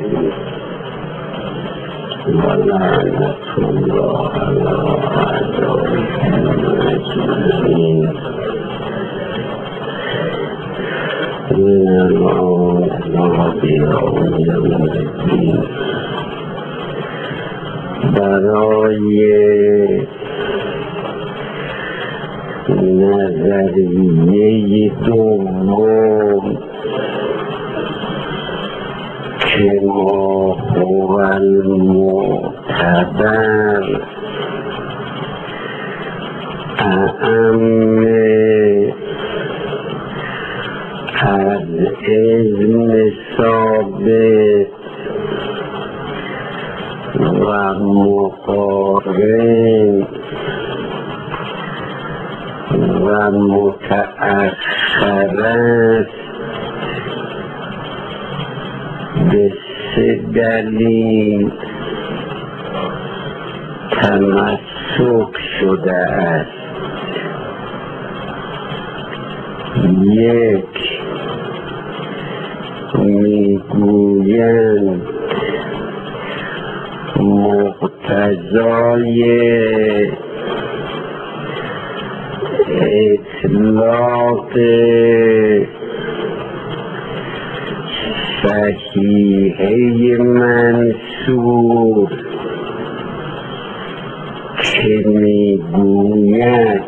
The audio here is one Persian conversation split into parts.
ولعنة الله على أعدائهم أجمعين من العذاب يوم الدين. برای نظریه دوم که ما هو المعتبر اعم از علم ثابت و مقارن و متأخر است به 3 دلیل تمسک شده است. 1 میگویند مقتضای اطلاق صحیحه منصور که میگوید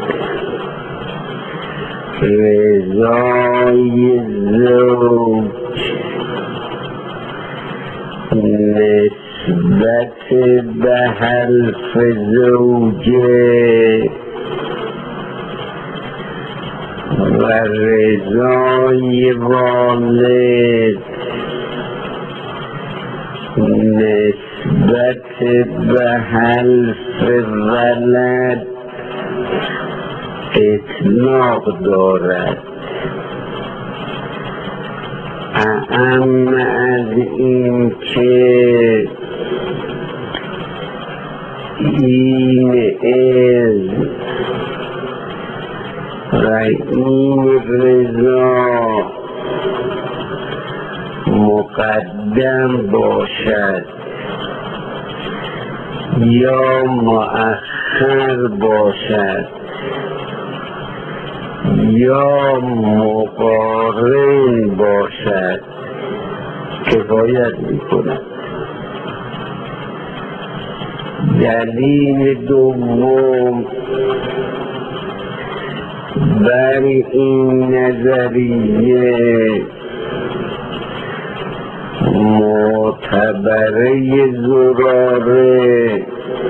رضای زوج نسبت به حلف زوجه و رضای والد نسبت به حلف ولد اطلاق دارد. اعم از این که این اذن و این رضا مقدم باشد یا مؤخر باشد یا مقارن باشد کفایت میکند. دلیل دوم بر این نظریه معتبره زراره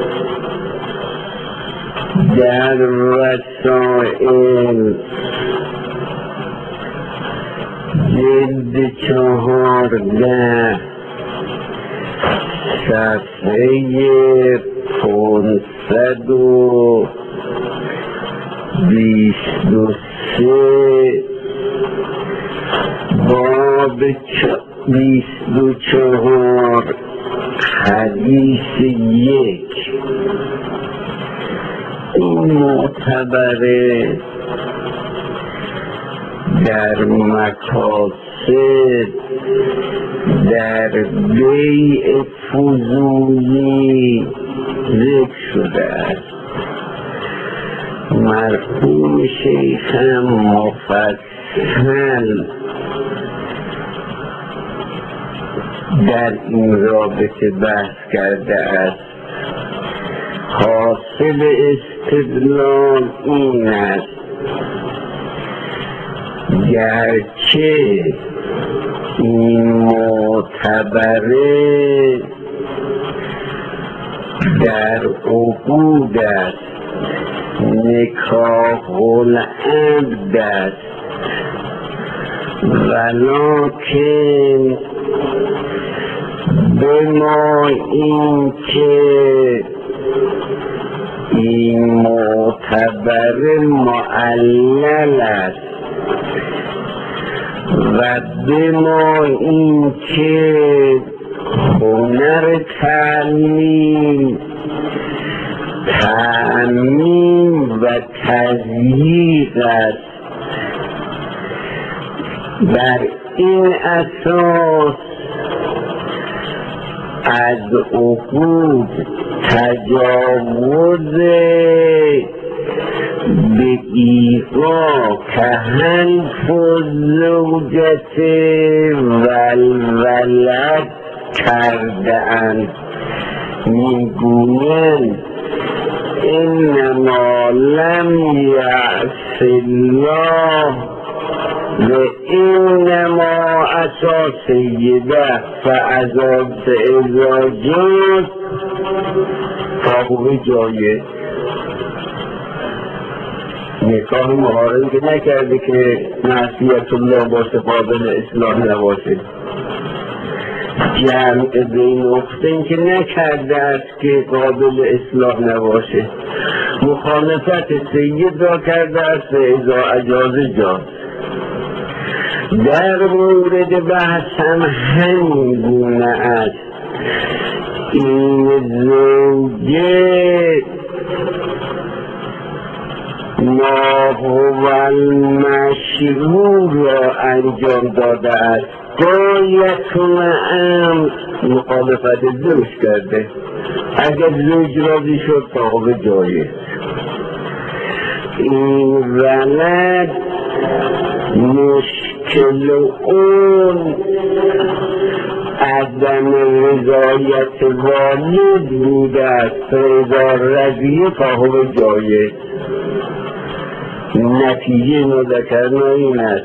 در وسائل جلد 14 صفحه 523 باب 24 حدیث 1 این معتبره در مقاصد در بیع فضولی ذکر شده است. مرحوم شیخم مفصل در این رابطه بحث کرده است. حاصل استدلال این است گرچه این معتبره در عقود است، نکاح العقد است، ولکن بما این که این معتبر معلل است و بما این که هنر تعلیم تعمیم و تضییق است، بر این اساس از عقود تجاوز به ایقا که هنف و زوجت والولد کرده اند. میگویند انما لم یعص الله و انما عصا سیده فعذاب ازاجات تابوه جایه. نکاح محارم که نکرده که معصیت الله باشه قابل اصلاح نباشه، جمع بین اختین که نکرده است که قابل اصلاح نباشه، مخالفت سید را کرده است ازا اجاز جاز. در مورد بحث هم همین گونه است. این زوجه ما هو المشروع را انجام داده است، گایتون امر مخالفت زوج کرده. اگر زوج راضی شد صاحب جایه. این ولد مشکل اون عدم رضایت والد بوده است، رضا رضیه صاحب جایه. نتیجه مذکرنا این است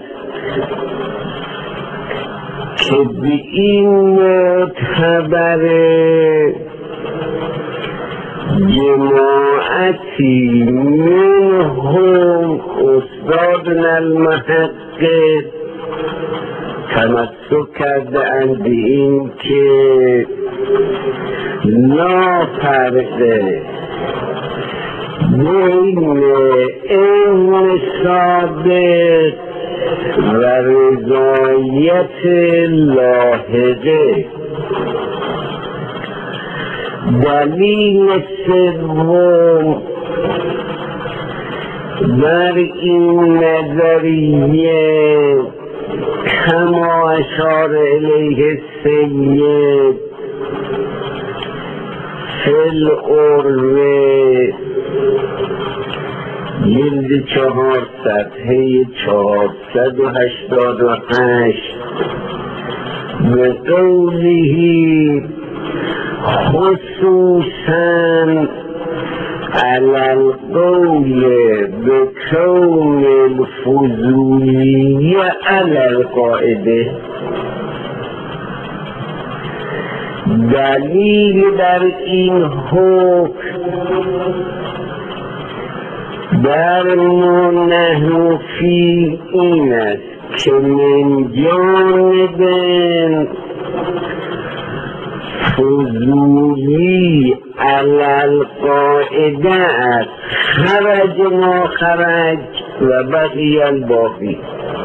که به این معتبر جماعتی منهم استادنا المحقق تمسک کرده اند به این که لا فرقه بین علم صادق و رضایت لاحقه. دلیل سوم در این نظریه کما اشار الیه السید فی العروه جلد 4 صفحه 488 به قوله خصوصا علی القول بکون الفضولیه علی القاعده. دلیل در این حکم در نحن فی این است که من جانب فضولی علی القاعده است، خرج ما خرج و بقی الباقی.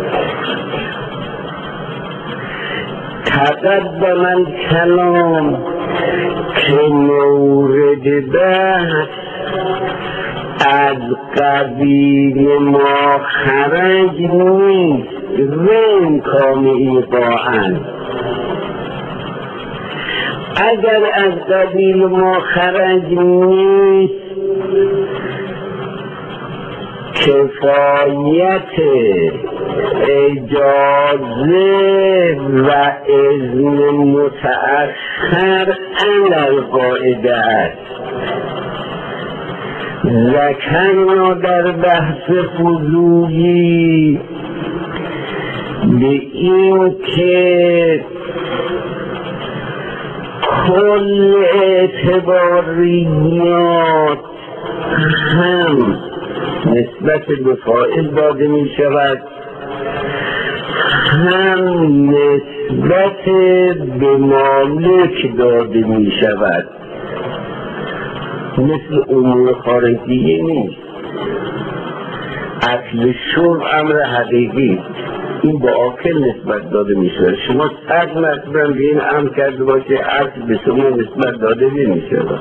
تقدم الکلام که مورد بحث از قبیل ما خرج نیست و امکان ایقاعاً. اگر از قبیل ما خرج نیست کفایت اجازه و اذن متأخر علی القاعده است. ذکرنا در بحث فضولی به این که کل اعتباریات هم نسبت به فاعل داده می شود، هم نسبت به مالک داده می شود. مثل امور خارجی نیست. اکل شرب امر حقیقی، این با آکل نسبت داده می شود. شما 100 مرتبه به این امر کرده باشه، اکل به شما نسبت داده نمی شود.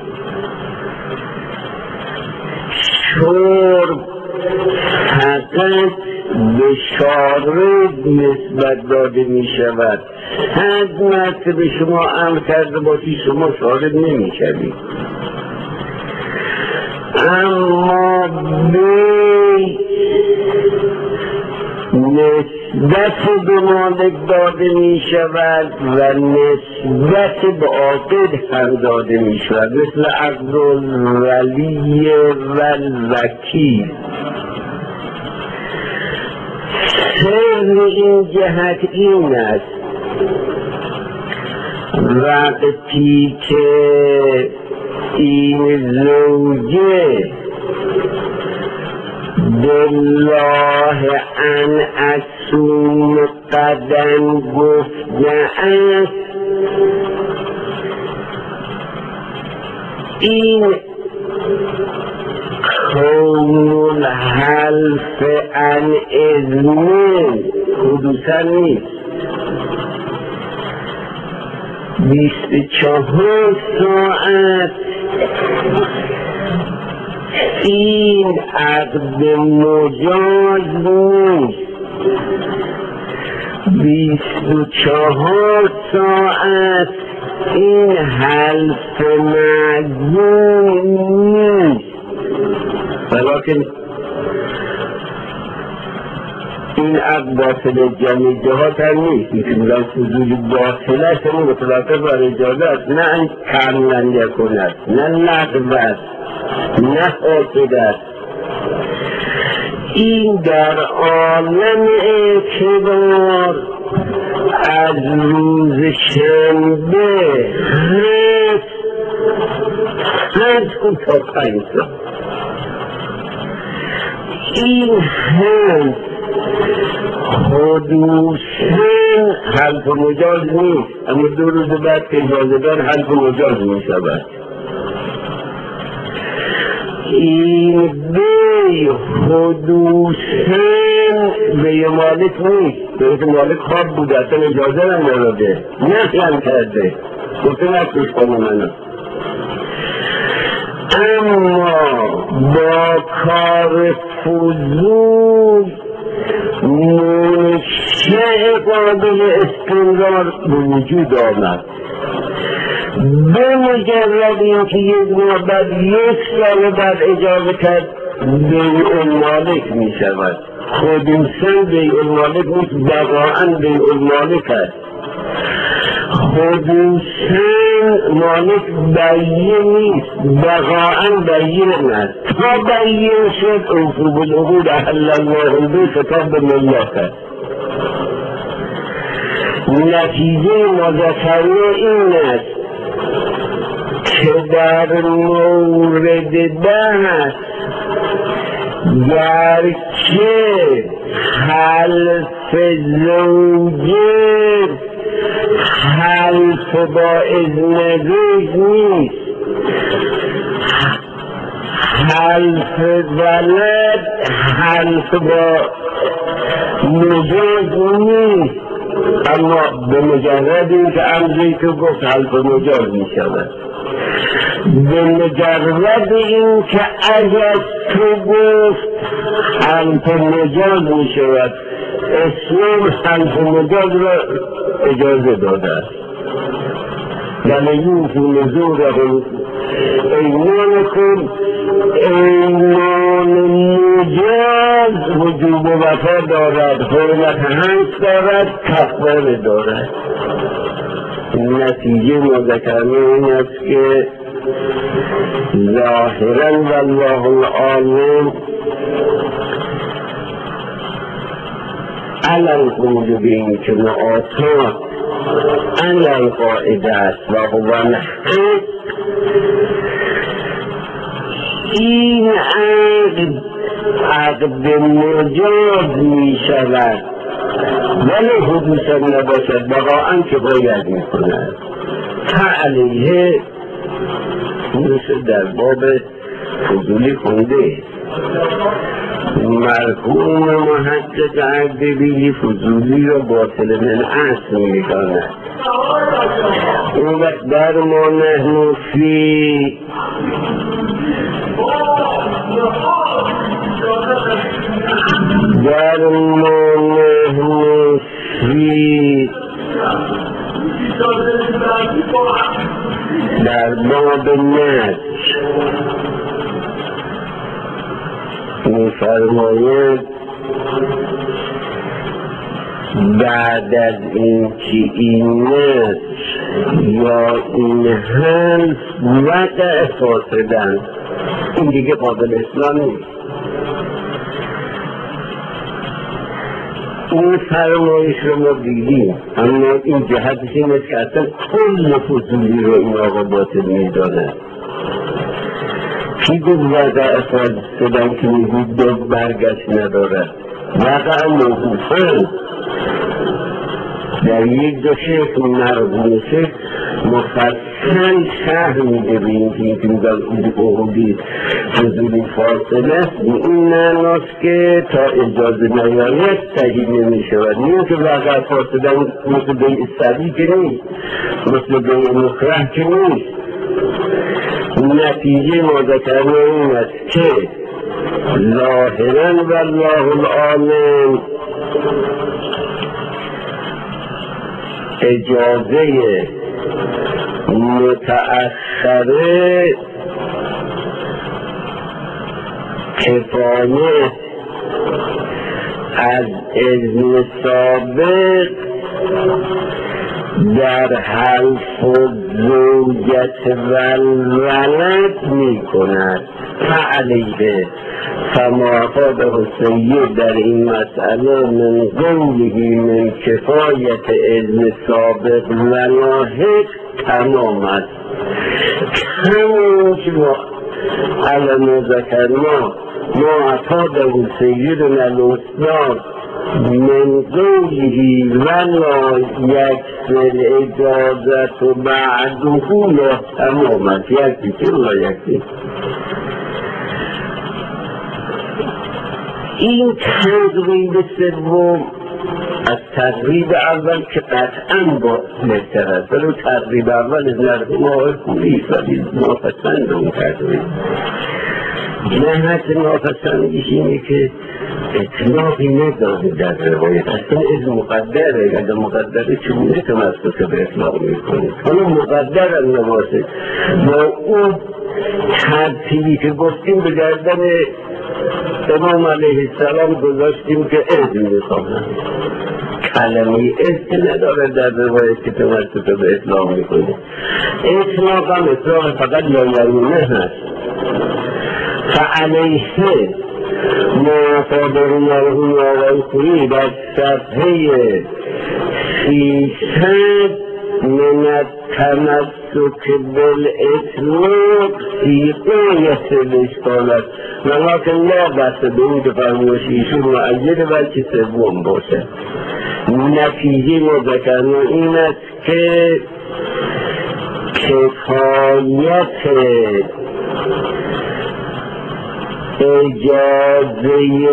شرب فقط به شارد نسبت داده می شود. 100 مرتبه شما امر کرده باشی شما شارد نمی شوید. اما به نسبت به مالک داده می شود و نسبت به عاقد هم داده می شود، مثل عقد الولی و الوکیل. سر این جهت این است وقتی که این زوجه بالله ان اصوم قدم گفته است، این کون الحلف عن اذن حدوثا نیست. 24 ساعت این عقد مجاز نیست. 24 ساعت این حلف معزوم نیست، ولیکن این عقد باطل جمعی جهات هم نیست. میتونم فضول باطله شما متوقع بر اجازت، نه کاملا یکند، نه لغو است، نه حاصل است. این در عالم اعتبار از روز شنبه هست تا 5 سال. این هست حدوثاً حلف مجاز نیست، اما 2 روز بعد که اجازه دار حلف مجاز می شود. این بی حدوثاً بی مالک نیست، به مالک خواب بوده اصلا اجازه هم نداده، نهیم کرده، گفته نکوش کنه منو. اما با کار فضول منشأ قابل استمرار به وجود آمد. به مجرد اینکه 1 ماه بعد 1 سال بعد اجازه کرد بیع المالک می شود. خودوسن بیع المالک نیست، بقاعا بیع المالک است. خودوسن مالک بیع نیست، بقاعا بیع است. تا بیع شد اوفوا بالعقود احل الله به خطاب به ملت است. نتیجه مذکره این است که در مورد بحث گرچه حلف زوجه حلف با اذن زوج نیست، حلف ولد حلف با مجاز نیست، اما به مجرد این که امری که گفت حلف مجاز می شود. به مجرد این که اگر تو گفت حلف مجاز می شود، اسلام حلف مجاز را اجازه داده است. ولی یوفوا نذورهم ایمانکم، ایمان مجاز وجوب وفا دارد، حرمت حنس دارد، کفاره دارد. نتیجه مذکرانه این است که ظاهرا والله العالم علی القول به این که معاطات علی القاعده است و هو الحق. این عقد مجاز می شود ولی حدوثا نباشد، بقاعا که باید می کند. علیه مثل در باب فضولی خونده مرحوم محقق اردبیلی فضولی را باطل من اصل می کند. اون وقت در ما نحن فی در مانهنشی در باب نج می‌فرماید بعد از این که این نج یا این حلف وقع فاسدن، این دیگه قابل اسلام نیست. این فرمایش رو ما دیدیم، اما این جهتش این است که اصلا کل فضولی رو این آقا باطل می‌داند. کی گفت وقع فاسدن که میگوید دو برگشت ندارد؟ وقع موقوفن در یک دو شکل مرغون شکل مفصل شهر میده به این که این که میگن عقودی فضولی فاصله است، این معناست که تا اجازه نیاید صحیح نمیشود. این که وقع فاصله مثل بیع سبی که نیست، مثل بیع مکره که نیست. نتیجه ما ذکرنا این است که ظاهراً والله العالم اجازه متأخره کفایه از اذن سابق در حلف و زوجت والولد می کند. فعلیه فما افاده السید در این مسئله من قوله من کفایت اذن سابق و لاحق تمام است. همون که ما علم ذکرنا ما افاده السید الاستاد من قوله ولا یکفر اجازت و بعده یا تمام است. یکی که لا یکی این تقریب سوم از تقریب اول که قطعا با بهتر است، ولی تقریب اول از نظر ما خوبی ولی ناپسند اون تقریب. جهت ناپسندیش اینه که اطلاقی نداره در روایت، اصلا از مقدره، اگر مقدره چونه تمسک به اطلاق میکنه. حالا مقدر هم نباشه با اون ترتیبی که گفتیم به گردن امام علیه السلام گذاشتیم که اذن میخواهند. کلمه اذن نداره در روایت که تمسک به اطلاق میکنه. اطلاق هم اطلاق فقط لایرونه هست. فعلیه ما فادر مرحوم آقای خویی در صفحه 300 من التمسک بالاطلاق فی غایت الاشکالات ولکن لا بحث به این که فرمایش ایشون معید بلکه سوم باشه. نتیجه ما ذکرنا این است که کفایت اجازه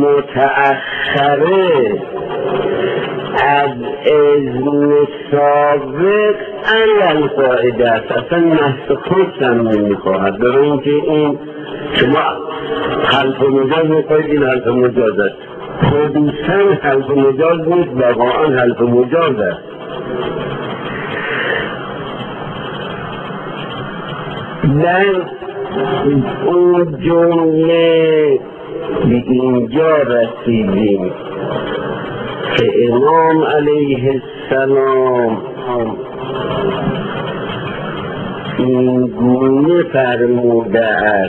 متأخره از اذن سابق علل قاعده است، اصلا نحس خود هم نمیخواهد. برای اینکه این شما حلف و مجاز میخواهید، این حلف و مجاز است، خودوسن حلف و مجاز نیست، واقعا حلف و مجاز است. در اون جمله به اینجا رسیدیم که امام علیه السلام این گونه فرموده است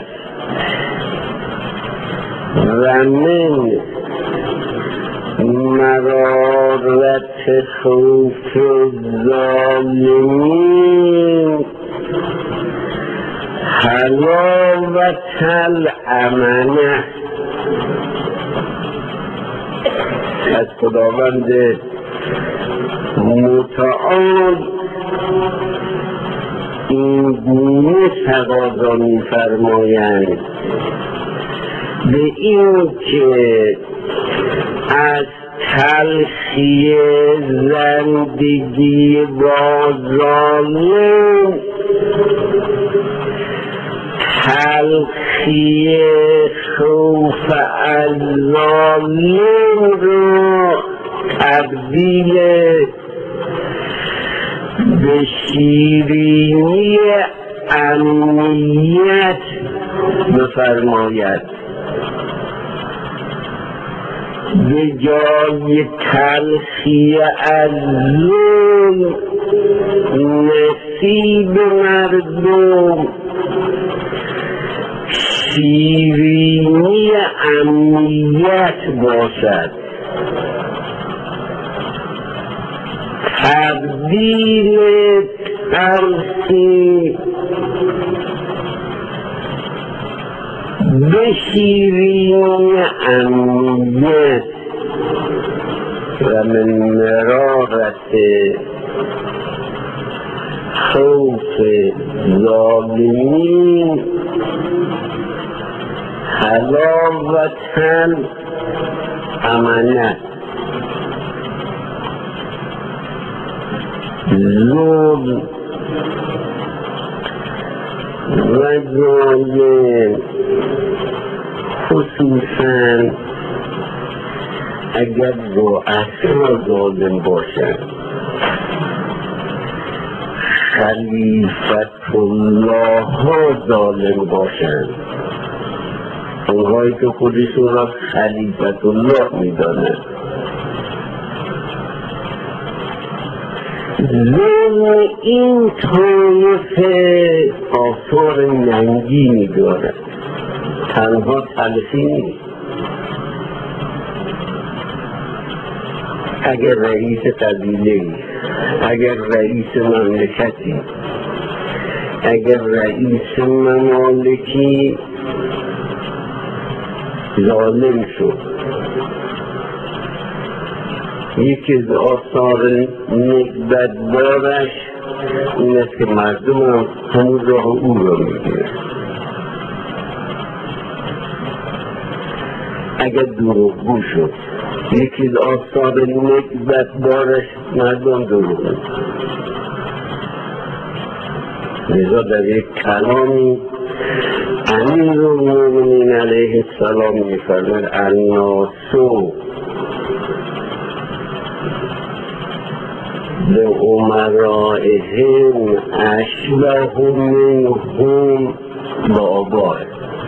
و من مرارت خوف ظالمین حلاوت الامنه. از خداوند متعال این گونه تقاضا می‌فرمایند به این که از تلخی زندگی با ظالم تلخی خوف از ظالم تبدیل به شیرینی امنیت بفرماید، به جای تلخی از ظلم نصیب مردم شیرینی امنیت باشد. تبدیل تلخی به شیرینی امنیت و من مرارت خوف ظالمین حلاوة امنت. ظلم و ظالم خصوصا اگر رؤسا ظالم باشند، خلیفت الله ها ظالم باشند، اونهایی که خودشون را خلیفت الله میدانند. ظلم این طایفه آثار ننگینی دارد، تنها تلخی نیست. اگر رئیس قبیله‌ای، اگر رئیس مملکتی، اگر رئیس ممالکی ظالم شد، یکی از آثار نکبتبارش این است که مردم هم همون راه او را میگیرن. اگر دروغگو شد، یکی از آثار نکبتبارش مردم دروغ میگن. لذا در یک کلامی امیرالمومنین علیه السلام میفرماید الناسو به امرائهم اشبه منهم به آبای.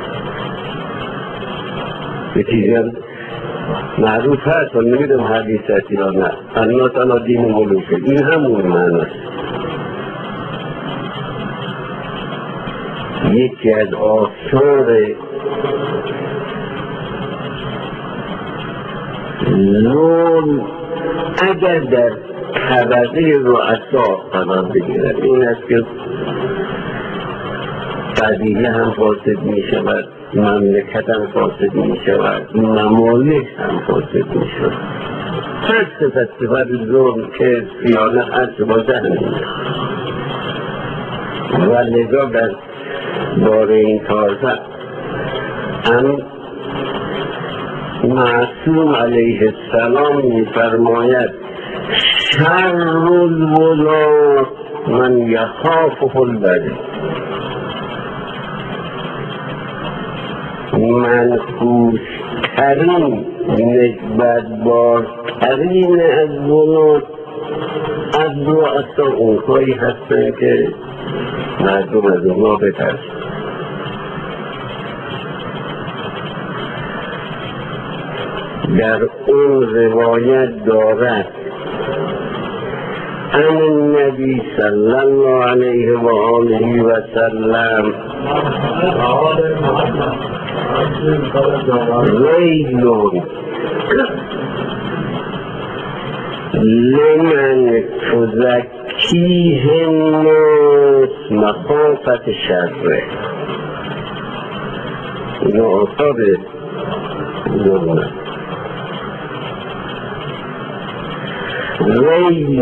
به چیزی هم معروف هست و نمیدونم حدیثتی یا نه، الناس علی دین ملوکه، این همون معناست. یکی از آثار ظلم اگر در طبقه رؤسا قرار بگیرد این است که قبیله هم فاسد می شود، مملکت هم فاسد می شود، ممالک هم فاسد می شود. هر صفت ظلم که خیانت هست باشه همینه. و لذا در باره این تازه هم معصوم علیه السلام می فرماید شر الولاة من یخافه البری. منحوس‌ترین نکبتبارترین از ولات از رؤسا اونهایی هستند که مردم از اونها بترسند. در اون روایت دارد عن النبی صلی الله علیه و آله و سلم ویل لمن تزکیه الناس مخافت شره. این آثار ظلمه. ویل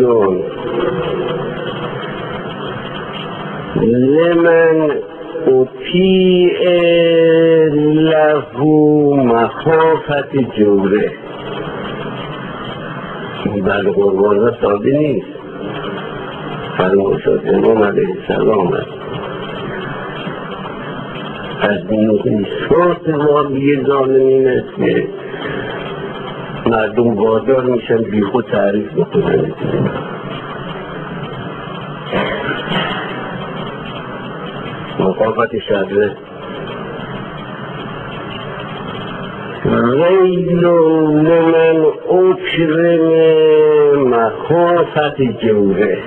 لمن اطیع له مخافت جوره. این بر قربانه ساده نیست، فرمایشات امام علیه السلام است. از نوعیسات واقعی ظالمین است که مردم وادار میشن بیخود تعریف بکنن. مخافت شره ویل لمن اکرم مخافت جوره.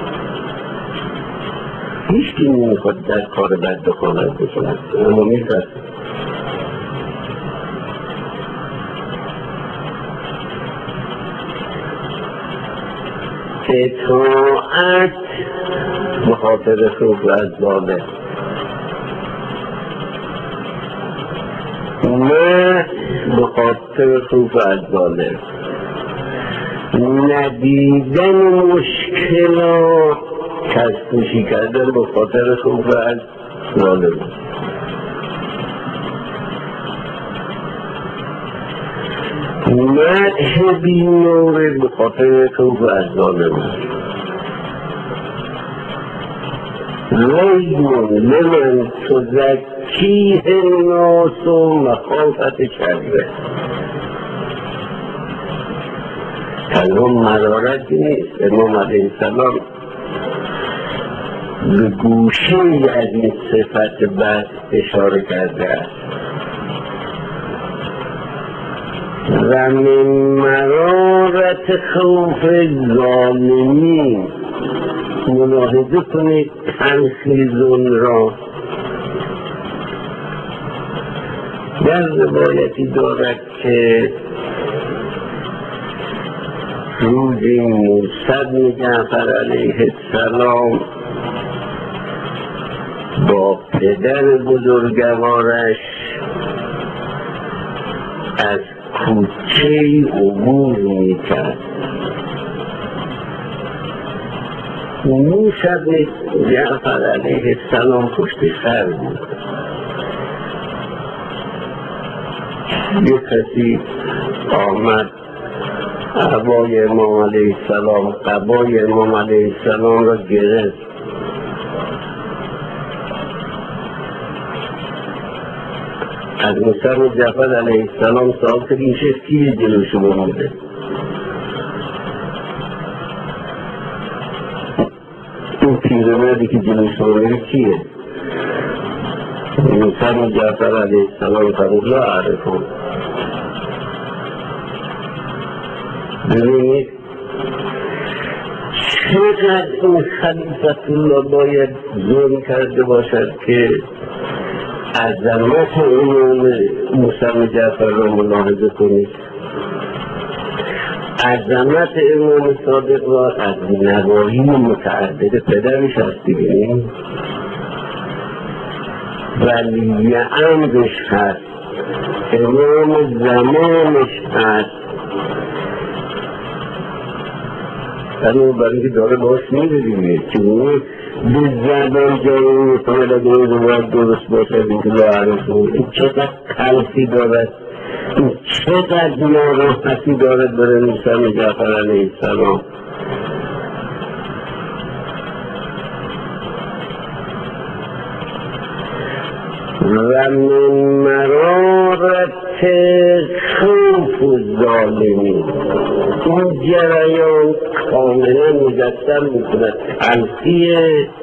هیچ کی نمیخواد در کار بد دخالت بکند، اما میترسه. اطاعت بخاطر خوف از ظالم، نه بخاطر خوف از ظالم. ندیدن مشکلات، کشپوشی کردن بخاطر خوف از ظالم. مدح بی‌نوره بخاطر خوف از ظالم. ویل لمن تزکیه الناس مخافت شره. تنها مرارت نیست، امام علیه السلام به گوشه از این صفت بد اشاره کرده است. و من مرارت خوف ظالمین، ملاحظه کنید تنخیزون را. در روایتی دارد که روزی موسی بن جعفر علیه السلام با پدر بزرگوارش از کوچه عبور میکرد. موسی بن جعفر علیه السلام پشت سر بود. یک کسی آمد عبای امام علیه السلام، قبای امام علیه السلام را گرفت. از موسی بن جعفر علیه السلام سوال کرد این شیخ کیه جلو شما بوده؟ این پیرمردی که جلو شما بوده کیه؟ موسی بن جعفر علیه السلام فرمود لا اعرفه. ببینید چقدر این خلیفت الله باید ظلم کرده باشد که عظمت امام موسی بن جعفر را ملاحظه کنید. عظمت امام صادق را از نواحی متعدد پدرش هست ببینید، ولی امرش هست، امام زمانش هست. برای اینکه داره باش میره دیگه چون به زبان جایی میکنه اگه این روایت درست باشه اینکه لاعرفه. این چقدر تلخی دارد، این چقدر ناراحتی دارد برای موسی بن جعفر علیه السلام. و من مرارت خوف الظالمین، این جریان کاملا مجسم میکند تلخی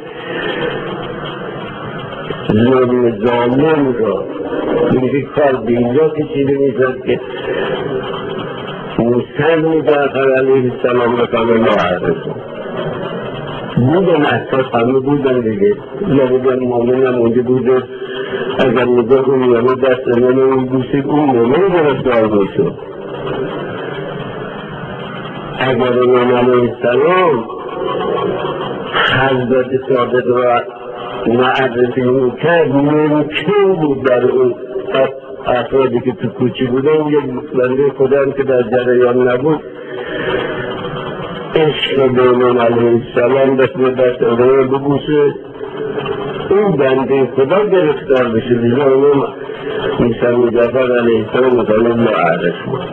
ظلم ظالم را. این کار به اینجا کشیده میشد که موسی بن جعفر علیه السلام را کاملا لاعرفه. بودن احساس همه بودن دیگه، یا بودن مومن هم اونجا بوده. اگر نگاه کنی همه دست من اون بوسید اون مومن گرفتار باشد. اگر امام علیه السلام حضرت صادق را معرفی میکرد ممکن بود در اون افرادی که تو کوچی بودن یک بنده خدا هم که در جریان نبود عشق به امام علیه السلام دست امام ببوسه، اون بنده خدا گرفتار بشه. دیگه امام موسی بن جعفر علیه السلام مثلا لاعرف بود.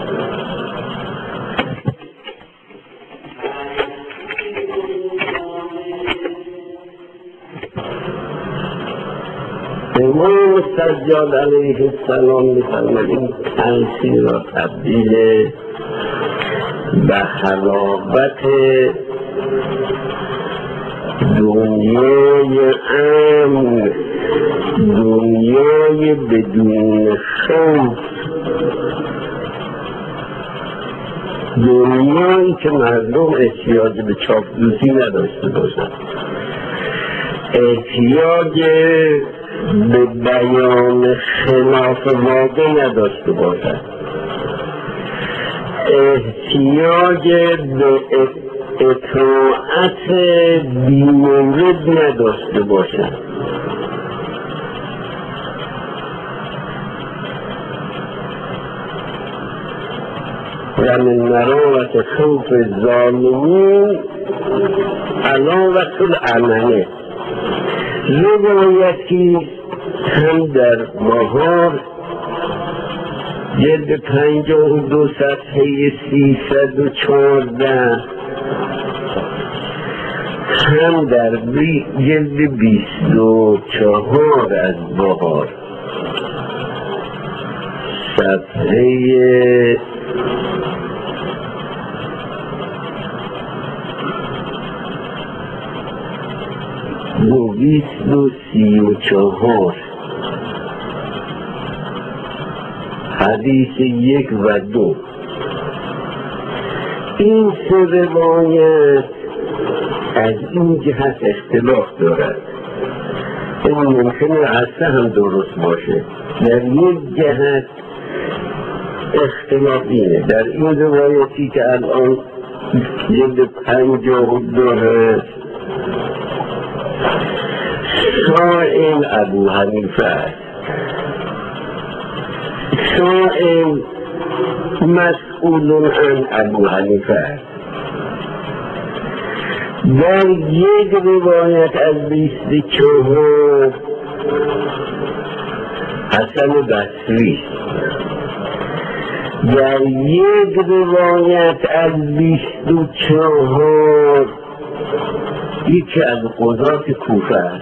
امام سجاد علیه السلام می‌فرماید این تلخی را تبدیل و حلاوت دنیای امن، دنیای بدون خوف، دنیایی که مردم احتیاج به چاپلوسی نداشته باشند، احتیاج به بیان خلاف واقع نداشته باشند، احتیاج به اطاعت بی‌مورد نداشته باشند. و من مرارت خوف الظالمین علاوة الامنه. روایتی هم در بهار جلد 52 صفحه 314 هم در جلد 24 از بهار صفحه 234 حدیث 1 و 2. این سه روایت از این جهت اختلاف دارد. این ممکنه اصلا هم درست باشه. در یک جهت اختلاف اینه، در این روایتی که الان جلد 52 هست، سائل ابو حنیفه است، سائل مسئول عن ابو حنیفه است. در یک روایت از 24 حسن بصری، در یک روایت از 24 یکی از قضات کوفه است.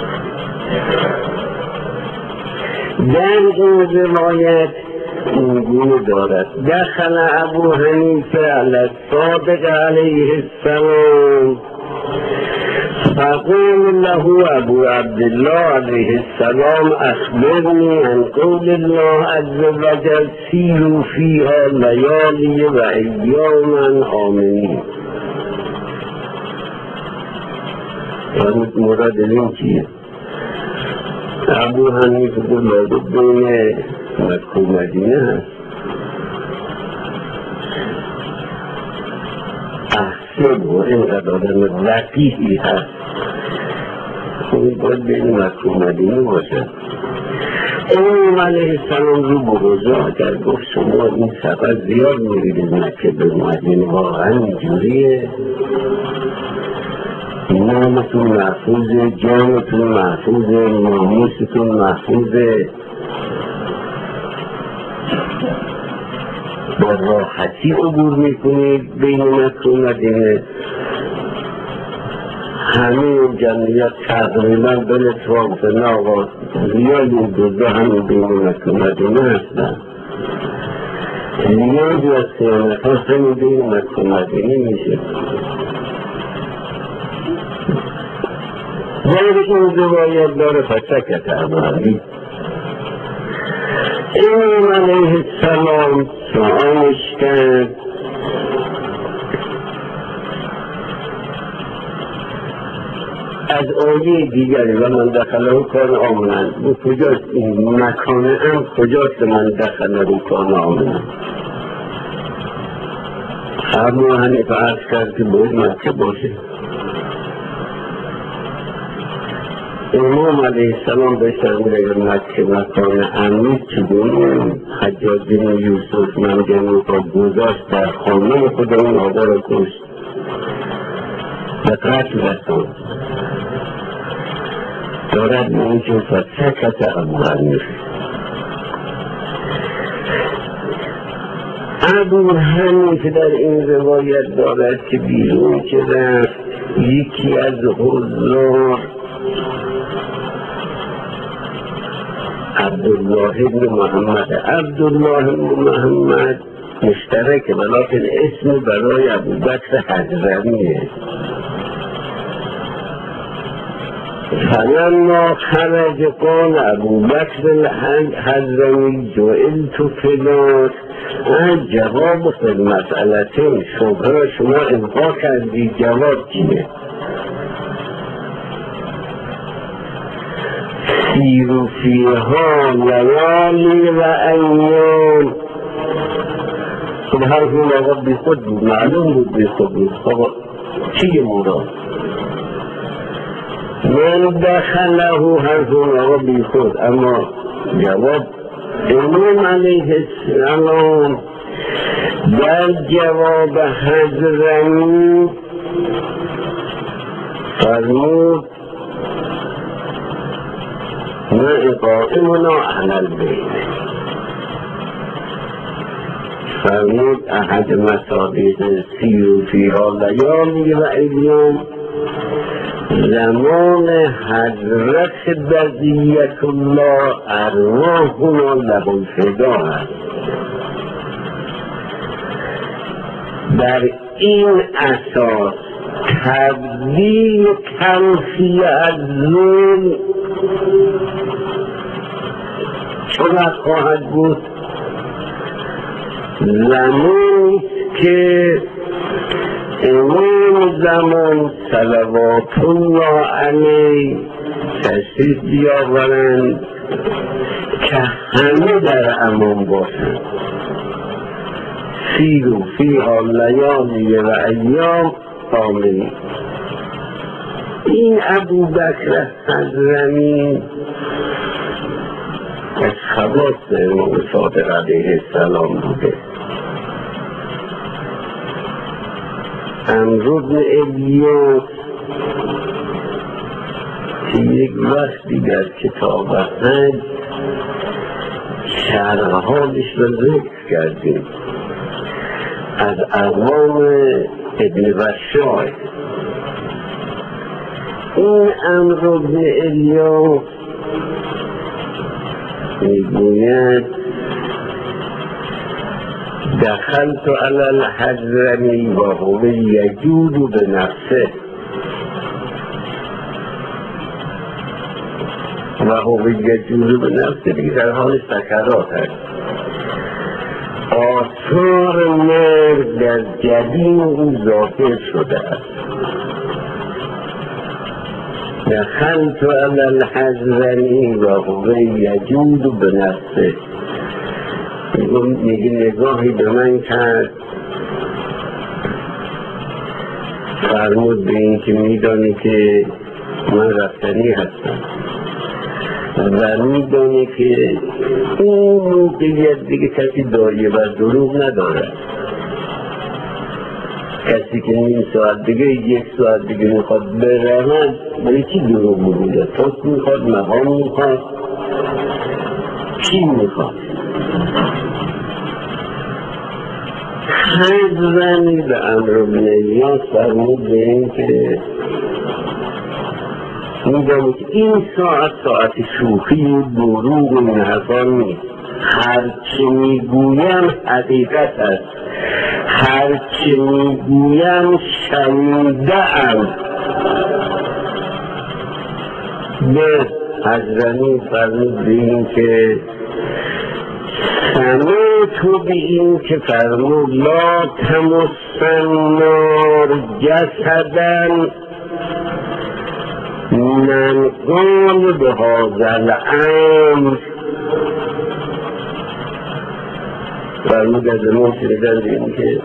در این روایت اینگونه دارد: دخل ابو حنیفه علی الصادق علیه السلام فقال له ابو عبدالله علیه السلام اخبرنی عن قول الله عز وجل سیروا فیها لیالی و ایاما آمنین. مراد این چیه؟ ابو حنیفه لابد بین مکه و مدینه هست. احسب و اینقدر آدم وقیحی هست، این باید بین مکه و مدینه باشد. امام علیه السلام رو بغضا کرد، گفت شما این سفر زیاد میرید مکه به مدینه، واقعا اینجوریه؟ نامتون محفوظه، جانتون محفوظه، ناموستون محفوظه، با راحتی عبور میکنید بین مکه و مدینه. همین جمعیت تقریبا به اتفاق آقا زیادی دوزده همین بین مکه و مدینه هستن. زیادی از خیانت ها همین بین مکه و مدینه میشه. غیر این روایت داره فسکت ابوحنیفه. امام علیه السلام سؤالش کرد از آیه دیگری و من دخله کان آمنن، و کجاست این مکان ام کجاست من دخله کان آمنن؟ ابوحنیفه عرض کرد که باید مکه باشه. امام علیه السلام بهشتر میگه مکه مکان امنی چگونه؟ حجاج بن یوسف منجنو را گذاشت در خانه خود اون آقا را کشت و قتل رساند. دارد میگه فسکت ابوحنیفه. ابوحنیفه در این روایت دارد که بیرون که رفت یکی از حضار عبدالله بن محمد مشترکه ولیکن اسم برای ابوبکر حضرمیه. فلما خرج قال ابوبکر الحضرمی جعلت فداک. جواب فی المسئلتین، شبهه را شما القا کردی، جواب چیه؟ سیروا فیها لیالی و ایام. خب حرف اون آقا بی خود بود، معلوم بود بی خود بود. خب چیه مراد؟ من دخله حرف اون آقا بی خود، اما جواب امام علیه السلام در جواب حضرمی فرمود ما قائمنا علی البیت. فرمود احد مصادیق سیروا فیها لیالی و ایام، زمان حضرت بقیت الله ارواحنا له الفدا است. در این اساس تبدیل کنفی از ظلم چقدر خواهد بود؟ زمانی که امام زمان صلوات الله علیه تشریف بیاورند که همه در امان باشند. سیروا فیها لیالی و ایام آمین. این ابوبکر حضرمی از خواص امام صادق علیه السلام بوده. عمرو بن الیاس که یک وقتی در کتاب حج شرح حالش را ذکر کردیم، از اقوام ابن بشار. این عمرو بن الیاس میگوید دخلت علی الحضرمی و هو یجود بنفسه و هو یجود بنفسه، دیگه در حال سکرات هست. آثار مرگ در جبین او ظاهر شده است. دخلت علی الحضرمی و هو یجود بنفسه، میگه نگاهی به من کرد، فرمود به این که میدانی که من رفتنی هستم و میدانی که این موقعیت دیگه کسی دایه و دروغ نداره. کسی که نیم ساعت دیگه یک ساعت دیگه میخواد برهد برای چی دروغ میگه؟ پست میخواد، مقام میخواد، چی میخواد؟ حضرمی به عمرو بن الیاس فرمود به این که میدانی که این ساعت شوخی و دروغ و این حرفا نیست. هرچه میگویم حقیقت است، هرچه میگویم شنیده‌ام. به حضرمی فرمود به این که تو به این که فرمود لا تمس النار جسدا من قال بهذا الامر. فرمود از ما شنیدن به این که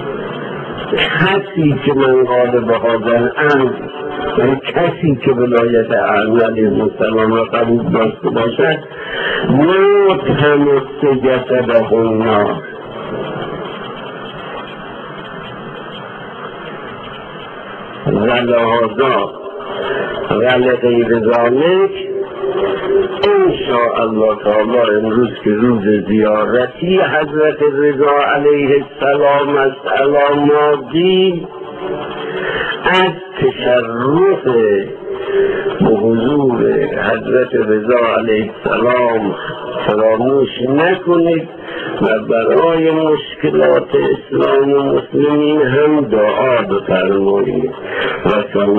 کسی که من قال بهذا الامر، یعنی کسی که ولایت اعلی علیه السلام را قبول داشته باشد، لا تمس جسده النار، ولهذا ولغیر ذلک انشاءالله تعالی امروز که روز زیارتی حضرت رضا علیه السلام است علی مادی، از تشرف به حضور حضرت رضا علیه السلام فراموش نکنید و برای مشکلات اسلام و مسلمین هم دعا بفرمایید و